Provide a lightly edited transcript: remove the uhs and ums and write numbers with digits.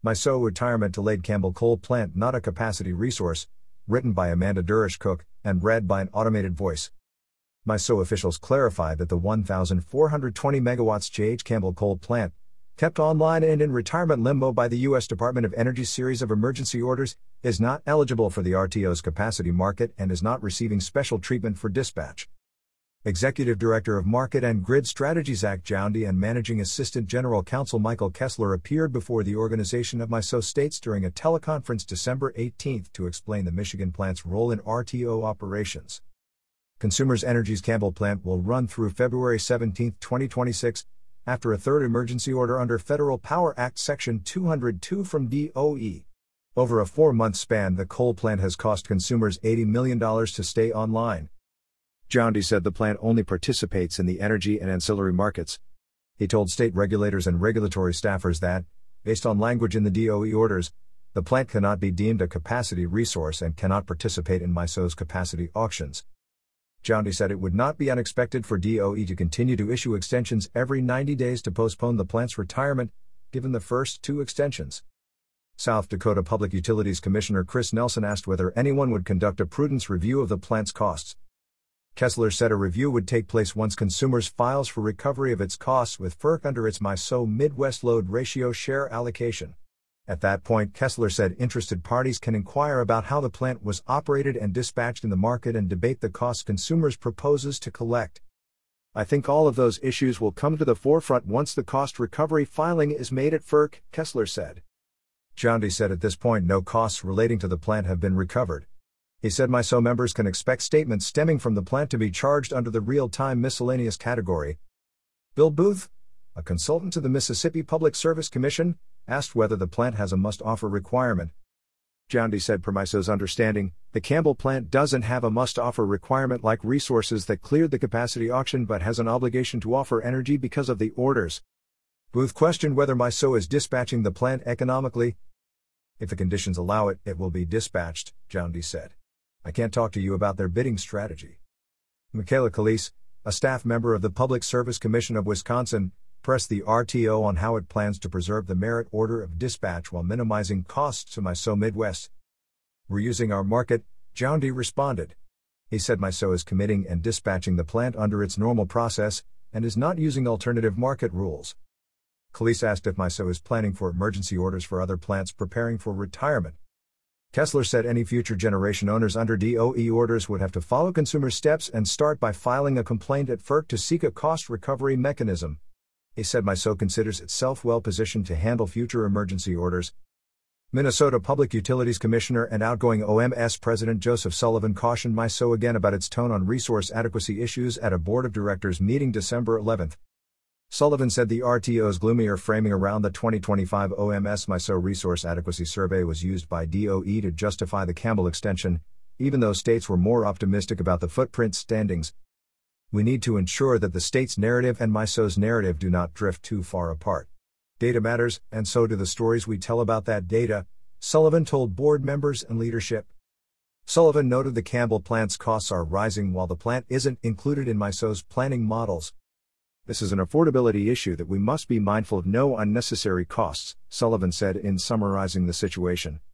MISO retirement delayed Campbell Coal Plant not a capacity resource, written by Amanda Durish-Cook, and read by an automated voice. MISO officials clarified that the 1,420 megawatts J.H. Campbell Coal Plant, kept online and in retirement limbo by the U.S. Department of Energy's series of emergency orders, is not eligible for the RTO's capacity market and is not receiving special treatment for dispatch. Executive Director of Market and Grid Strategy Zach Joundy and Managing Assistant General Counsel Michael Kessler appeared before the organization of MISO states during a teleconference December 18 to explain the Michigan plant's role in RTO operations. Consumers Energy's Campbell plant will run through February 17, 2026, after a third emergency order under Federal Power Act Section 202 from DOE. Over a 4-month span, the coal plant has cost consumers $80 million to stay online. Joundy said the plant only participates in the energy and ancillary markets. He told state regulators and regulatory staffers that, based on language in the DOE orders, the plant cannot be deemed a capacity resource and cannot participate in MISO's capacity auctions. Joundy said it would not be unexpected for DOE to continue to issue extensions every 90 days to postpone the plant's retirement, given the first 2 extensions. South Dakota Public Utilities Commissioner Chris Nelson asked whether anyone would conduct a prudence review of the plant's costs. Kessler said a review would take place once Consumers files for recovery of its costs with FERC under its MISO Midwest Load Ratio share allocation. At that point, Kessler said interested parties can inquire about how the plant was operated and dispatched in the market and debate the costs Consumers proposes to collect. I think all of those issues will come to the forefront once the cost recovery filing is made at FERC, Kessler said. Joundy said at this point no costs relating to the plant have been recovered. He said MISO members can expect statements stemming from the plant to be charged under the real-time miscellaneous category. Bill Booth, a consultant to the Mississippi Public Service Commission, asked whether the plant has a must-offer requirement. Joundy said per MISO's understanding, the Campbell plant doesn't have a must-offer requirement like resources that cleared the capacity auction but has an obligation to offer energy because of the orders. Booth questioned whether MISO is dispatching the plant economically. If the conditions allow it, it will be dispatched, Joundy said. I can't talk to you about their bidding strategy. Michaela Calise, a staff member of the Public Service Commission of Wisconsin, pressed the RTO on how it plans to preserve the merit order of dispatch while minimizing costs to MISO Midwest. We're using our market, Joundy responded. He said MISO is committing and dispatching the plant under its normal process, and is not using alternative market rules. Calise asked if MISO is planning for emergency orders for other plants preparing for retirement. Kessler said any future generation owners under DOE orders would have to follow Consumers' steps and start by filing a complaint at FERC to seek a cost recovery mechanism. He said MISO considers itself well positioned to handle future emergency orders. Minnesota Public Utilities Commissioner and outgoing OMS President Joseph Sullivan cautioned MISO again about its tone on resource adequacy issues at a Board of Directors meeting December 11. Sullivan said the RTO's gloomier framing around the 2025 OMS MISO Resource Adequacy Survey was used by DOE to justify the Campbell extension, even though states were more optimistic about the footprint standings. We need to ensure that the state's narrative and MISO's narrative do not drift too far apart. Data matters, and so do the stories we tell about that data, Sullivan told board members and leadership. Sullivan noted the Campbell plant's costs are rising while the plant isn't included in MISO's planning models. This is an affordability issue that we must be mindful of no unnecessary costs, Sullivan said in summarizing the situation.